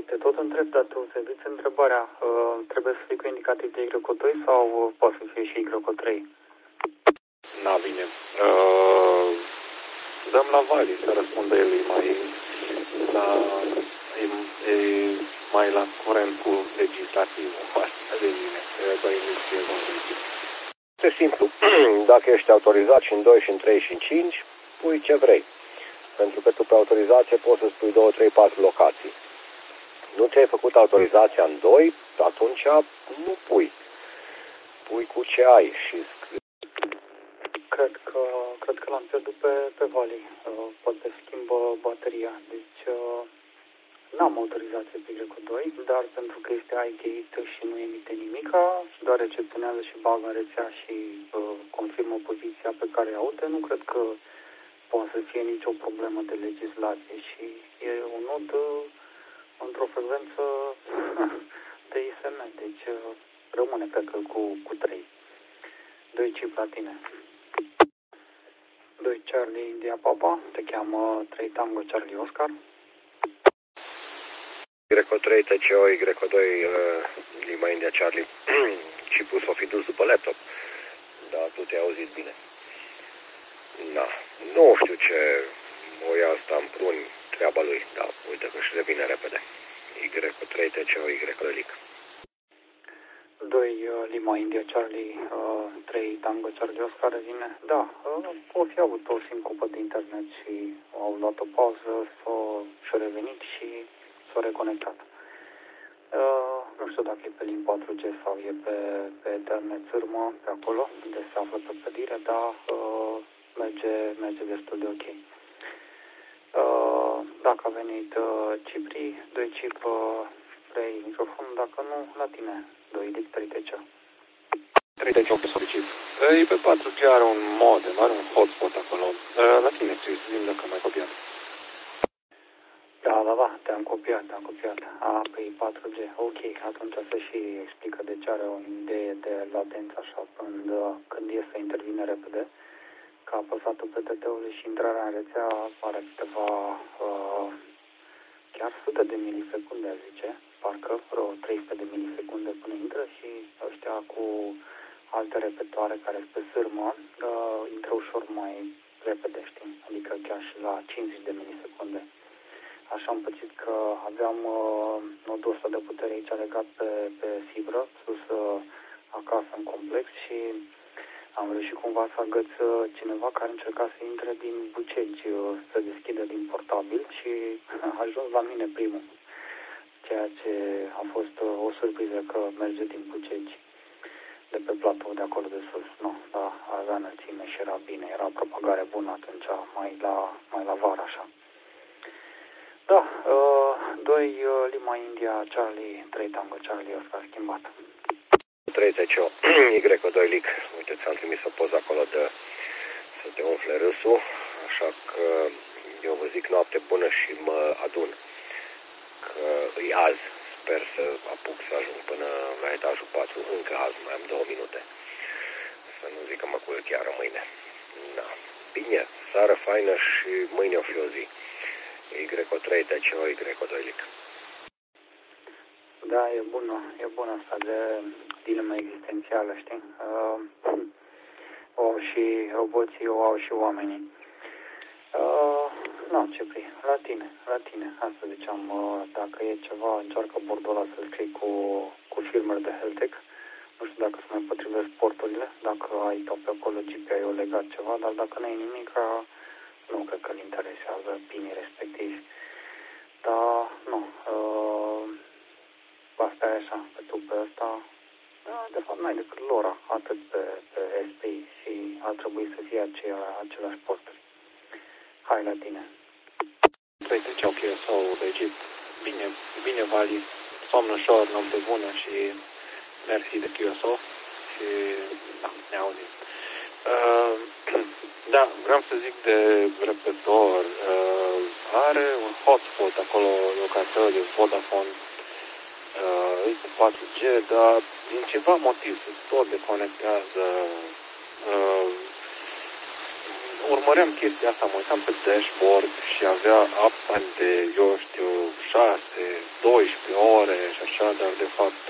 te tot întreb, dar tu serviți întrebarea, trebuie să fie cu indicativ de Y2 sau poate să fie și Y3? Da, bine. Dăm la Vali să răspundă el mai la curent cu legislativul. Asta de mine. Este simplu. Dacă ești autorizat și în 2, și în 3, și în 5, pui ce vrei. Pentru că tu pe autorizație poți să spui 2, 3, 4 locații. Nu ți-ai făcut autorizația în 2, atunci nu pui. Pui cu ce ai și Cred că l-am pierdut pe Vali. Poate schimbă bateria. Deci n-am autorizație pe Y2, dar pentru că este iGate și nu emite nimica, doar recepționează și bagă în rețea și confirmă poziția pe care aude, nu cred că poate să fie nicio problemă de legislație și e un nod într-o frecvență de ISM, deci rămâne, cred că, cu 3. 2 chip la tine. 2 Charlie India Papa, te cheamă 3 Tango Charlie Oscar. Y3 TCO, Y2 Lima India Charlie. Chipul s-o fi dus după laptop. Dar tu te-ai auzit bine. Da, nu știu ce o ia asta în prun, treaba lui, dar uite că își revine repede. Y3 TCO, Y2 Lic. 2 Lima India Charlie, 3 Tango Charlie Oscar revine. Da, o fi avut o sincopă de internet și au luat o pauză, și-a revenit și s-a reconectat. Nu știu dacă e pe link 4G sau e pe Ethernet țârmă, pe acolo, unde se află pe pădire, dar merge destul de ok. Dacă a venit Cipri, 2 chip, 3 microfon, dacă nu, la tine, 2 Lic 3 TC. 3 TC pe solicit. E pe 4G, are un modem, are un hotspot acolo. La tine trebuie să zic dacă mai copiat. Da, te-am copiat. Păi 4G, ok, atunci se și explică de ce are o idee de latență așa când e să intervine repede. Că a apăsat PTT-ul și intrarea în rețea are câteva, chiar sute de milisecunde, aș zice, parcă vreo 300 de milisecunde până intră și ăștia cu alte repetoare care sunt pe sârmă intră ușor mai repede, știi? Adică chiar și la 50 de milisecunde. Așa am pățit că aveam nodul ăsta de putere aici legat pe fibră, sus acasă în complex și am reușit cumva să agăț cineva care încerca să intre din Bucegi, să deschidă din portabil și a ajuns la mine primul. Ceea ce a fost o surpriză că merge din Bucegi, de pe platou de acolo de sus. Nu, dar avea înălțime și era bine, era propagare bună atunci, mai la vară așa. Da, 2 Lima India Charlie, 3 Tango Charlie Oscar schimbat. 3 TCO, Y2 Lic. Uite, ți-am trimis o poză acolo de să te umfle râsul, așa că eu vă zic noapte bună și mă adun. Că e azi, sper să apuc să ajung până la etajul 4, încă azi, mai am 2 minute. Să nu zic că mă culc chiar mâine. Da, bine, seară faină și mâine o fi o zi. Y3 TCO, Y2 Lic. Da, e bună asta de dilemă existențială, știi? O au și roboții, o au și oamenii. Nu, Cipri, la tine. Asta ziceam, dacă e ceva, încearcă bordul ăla să scrii cu firmware de Heltec. Nu știu dacă se mai potrivesc porturile, dacă ai tot pe acolo GPIO legat ceva, dar dacă nu ai nimic, nu cred că îl interesează pinii respectivi. Dar, nu, asta e așa, pe tu pe ăsta, de fapt n-ai decât LoRa, atât pe SPI și ar trebui să fie același porturi. Hai la tine. 3 TC ok sau legit. Bine Vali, somn ușor, noapte bună și mersi de QSO și da, ne auzim. Da, vreau să zic de repetor, are un hotspot acolo, locator de Vodafone, e cu 4G, dar din ceva motiv se tot deconectează. Urmăream chestia asta, mă uitam pe dashboard și avea uptime de, eu știu, 6, 12 ore și așa, dar de fapt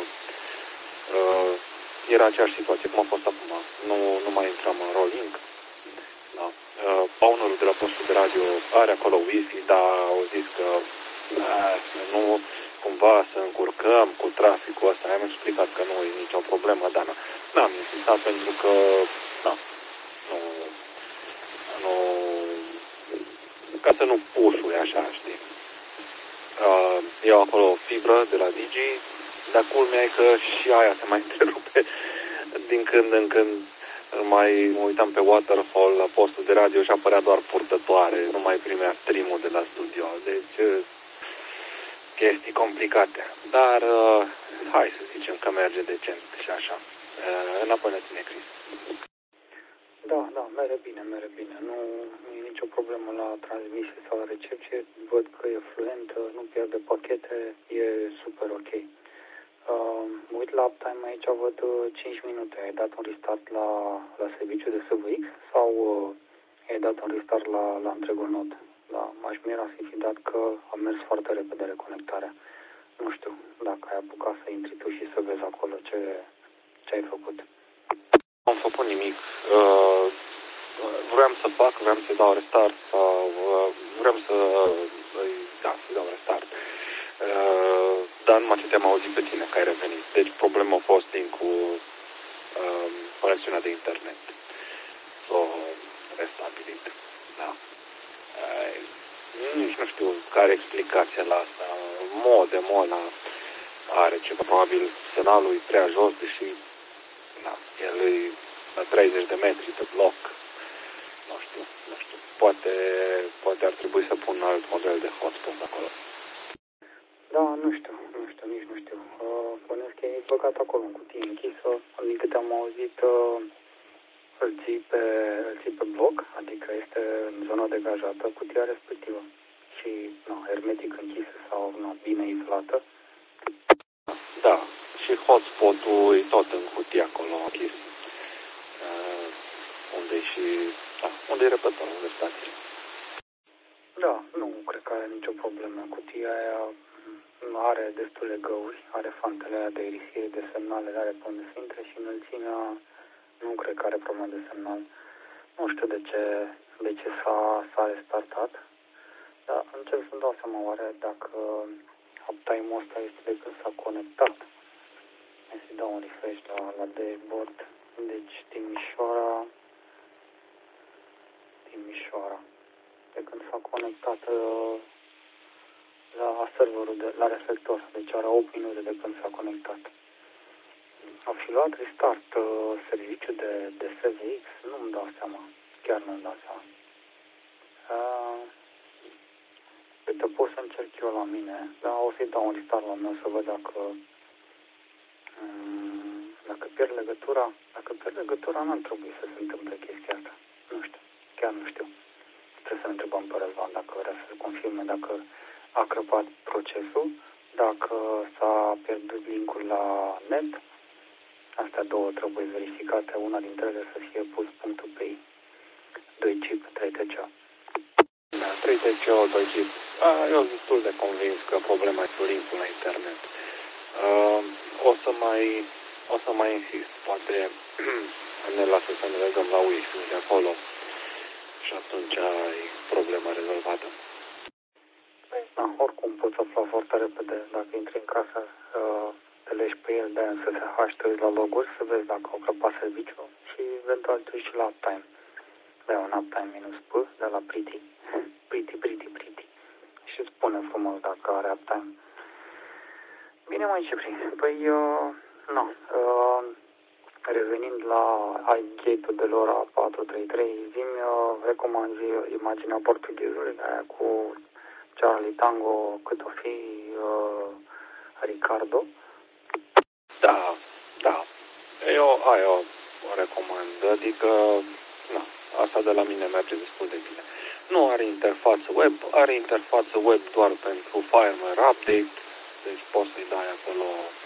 era aceeași situație cum a fost acum. Nu mai intrăm în rolling. Da. Ownerul de la postul de radio are acolo Wi-Fi, dar au zis că nu cumva să încurcăm cu traficul ăsta. Am explicat că nu e nicio problemă, dar n-am insistat pentru că nu ca să nu pușui așa, știi. Iau acolo fibră de la Digi, dar culmea e că și aia se mai întrerupe din când în când. Mai mă uitam pe Waterfall la postul de radio și apărea doar purtătoare, nu mai primea stream-ul de la studio. Deci chestii complicate. Dar hai să zicem că merge decent și așa. Înapoi la tine, Chris. Da, merge bine. Nu e nicio problemă la transmisie sau la recepție. Văd că e fluent, nu pierde pachete, e super ok. Mă uit la uptime aici, văd 5 minute. Ai dat un restart la serviciu de SVX sau ai dat un restart la întregul nod? Da, m-aș mira să fi dat că a mers foarte repede reconectarea. Nu știu dacă ai apucat să intri tu și să vezi acolo ce ai făcut. Nu am făcut nimic. Vreau să dau restart sau vreau să dau restart. Dar numai ce te-am auzit pe tine că ai revenit. Deci problema a fost cu conexiunea de internet. S-o restabilit. Da. Nici nu știu care explicația la asta. Modem are ceva, probabil semnalul e prea jos, deși el e la 30 de metri de bloc. Nu știu. Poate ar trebui să pun un alt model de hotspot acolo. Da, nu știu. Bănuiesc că e băgat acolo în cutie închisă. Din câte am auzit, îl ții pe bloc, adică este în zona degajată, cutia respectivă. Și hermetic închisă sau bine izolată. Da, și hotspot-ul e tot în cutie acolo închis. Unde e repătorul, unde stație. Da, nu cred că are nicio problemă. Cutia aia are destule găuri, are fantele aia de irisire de semnale, are pe unde să intre și înălțimea nu cred că are problemă de semnal. Nu știu de ce s-a restartat, dar încerc să-mi dau seama oare dacă uptime-ul ăsta este de când s-a conectat. Hai să dau un refresh la dashboard. Deci Timișoara, de când s-a conectat la serverul la reflector, deci are 8 minute de când s-a conectat. A fi luat restart serviciul de SVX, nu-mi dau seama, chiar nu-mi dau seama. Uite, pot să încerc eu la mine, dar o să-i dau un restart la meu să văd dacă pierd legătura. Dacă pierd legătura, n-ar trebui să se întâmple chestia asta. Nu știu, chiar nu știu. Trebuie să întrebăm pe Răzvan dacă vrea să confirme dacă a crăpat procesul, dacă s-a pierdut linkul la net. Astea două trebuie verificate, una dintre ele să fie pus punctul pe 2 chip, 3 TCO. Da, 3 TCO, 2 chip. Eu sunt destul de convins că problema e cu linkul la internet. O să mai insist, poate ne lasă să ne legăm la Wi-Fi de acolo și atunci ai problema rezolvată. Da, oricum poți afla foarte repede dacă intri în casă, te legi pe el, de-aia în SSH, te uiți la loguri, să vezi dacă au crăpat serviciul și eventual te uiți și la uptime. Da, un uptime minus P de la Pretty. Și spune frumos dacă are uptime. Bine, mai Cipri. Păi, revenind la iGate-ul de LoRa 433, zi-mi recomanzi imaginea portughezului, aia cu Charlie Tango, cât o fi Ricardo. Da. Eu o recomand, adică, asta de la mine merge destul de bine. Nu are interfață web, are interfață web doar pentru firmware update, deci poți să-i dai acolo,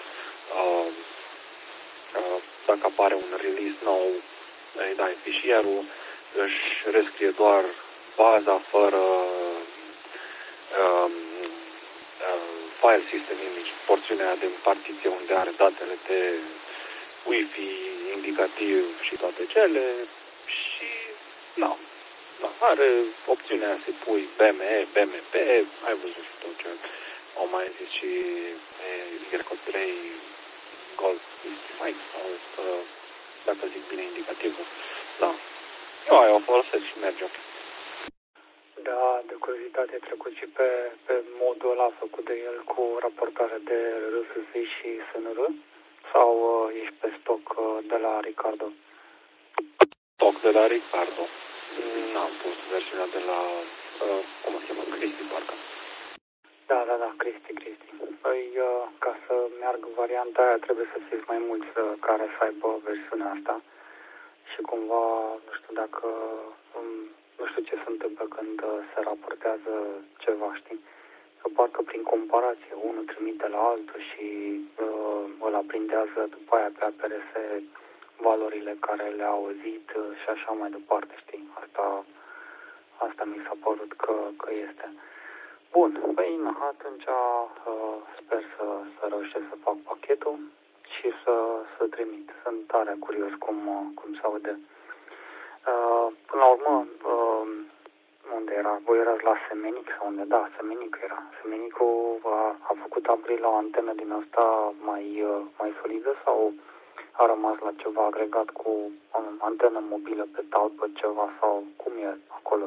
dacă apare un release nou, îi dai fișierul, își rescrie doar baza fără file system image, porțiunea de partiție unde are datele de Wi-Fi, indicativ și toate cele și da, are opțiunea să pui BME, BMP, ai văzut și tot ce au mai zis și Y3 Gold Fight sau dacă zic bine indicativul. Da, eu aia o folosesc și merge. Da, de curiozitate ai trecut și pe modul ăla făcut de el cu raportare de RSS și SNR? Sau ești pe stoc de la Ricardo? Stoc de la Ricardo. N-am pus versiunea de la, cum se cheamă, Cristi, parcă. Da, Cristi. Păi, ca să meargă varianta aia, trebuie să fiți mai mulți care să aibă versiunea asta. Și cumva, nu știu dacă, nu știu ce se întâmplă când se raportează ceva, știi? Că parcă prin comparație, unul trimite la altul și îl aprindează după aia pe APRS valorile care le-a auzit și așa mai departe, știi? Asta mi s-a părut că este. Bun, păi, atunci sper să reușesc să fac pachetul și să trimit. Sunt tare curios cum se aude. Până la urmă, unde era? Voi erați la Semenic sau unde? Da, Semenic era. Semenicul a făcut upgrade la o antenă din asta mai solidă sau a rămas la ceva agregat cu antenă mobilă pe talpă ceva sau cum e acolo?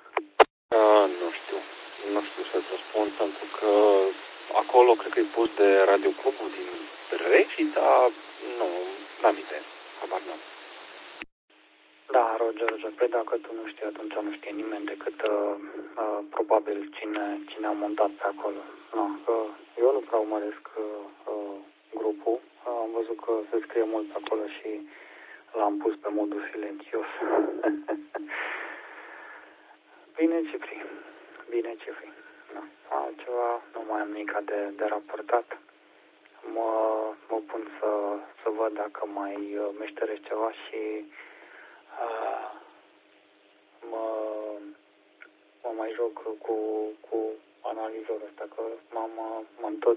Nu știu să-ți răspund, pentru că acolo cred că e pus de radioclubul din Rești, dar n-am idee, habar n-am. Da, Roger, păi dacă tu nu știi, atunci nu știe nimeni decât probabil cine a montat pe acolo. Eu nu prea urmăresc grupul, am văzut că se scrie mult pe acolo și l-am pus pe modul silențios. Bine, Cipri. Da. Altceva, nu mai am nimic de raportat. Mă pun să văd dacă mai meșteresc ceva și mă mai joc cu analizorul ăsta, că m-am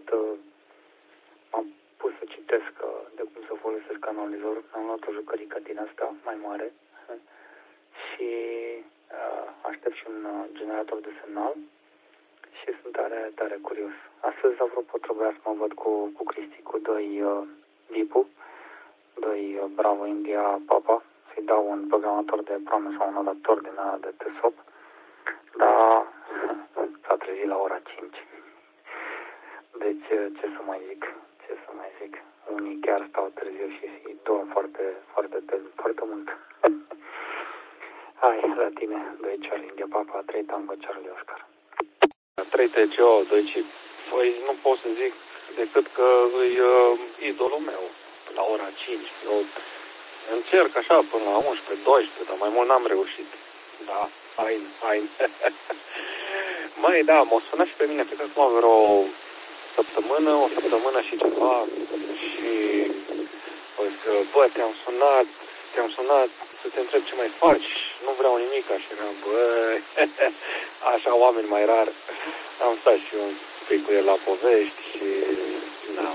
pus să citesc de cum să folosesc analizorul. Am luat o jucărică din asta mai mare și aștept și un generator de semnal și sunt tare curios. Astăzi, apropo, trebuia să mă văd cu Cristi, cu doi Vipu, doi Bravo India Papa, să-i dau un programator de prome sau un adaptor din ăla de TSOP, dar s-a trezit la ora 5. Deci, ce să mai zic? Unii chiar stau târziu și dorm foarte mult. Hai, la tine, 2 Charlie India Papa, 3 Tango Charlie Oscar. 3 TCO, 2 chip. Păi nu pot să zic decât că e idolul meu la ora 5. Eu încerc așa până la 11, 12, dar mai mult n-am reușit. Da, hain. Măi, da, m-a sunat și pe mine, cred că acum vreo o săptămână și ceva și o zis că, bă, te-am sunat să te întreb ce mai faci, nu vreau nimic, așa eram, bă, așa oameni mai rar. Am stat și un pic cu el la povești și, da,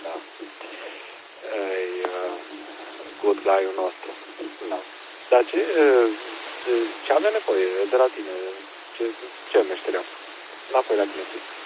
e good guy-ul nostru. Da. Dar ce avea nevoie de la tine? Ce meșteream? Înapoi la tine.